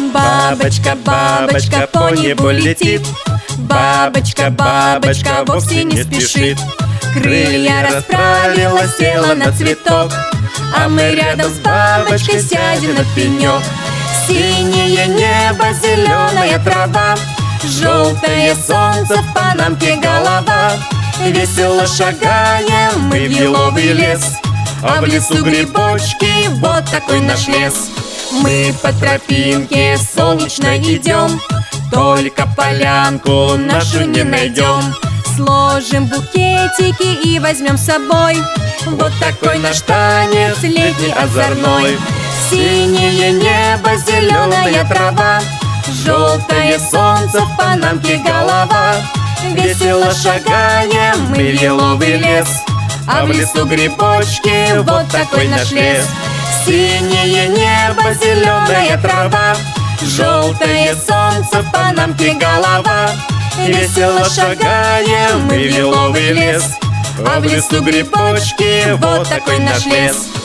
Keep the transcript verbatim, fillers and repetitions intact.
Бабочка, бабочка по небу летит. Бабочка, бабочка вовсе не спешит. Крылья расправила, села на цветок, а мы рядом с бабочкой сядем на пенек. Синее небо, зеленая трава, желтое солнце, в панамке голова. Весело шагаем мы в еловый лес, а в лесу грибочки, вот такой наш лес. Мы по тропинке солнечной идем, только полянку нашу не найдем. Сложим букетики и возьмем с собой вот такой наш танец летний озорной. Синее небо, зеленая трава, желтое солнце, в панамке голова. Весело шагаем мы в еловый лес, а в лесу грибочки, вот такой наш лес. Синее небо, зеленая трава, желтое солнце, в панамке голова. Весело шагаем мы в еловый лес, а в лесу грибочки, вот такой наш лес.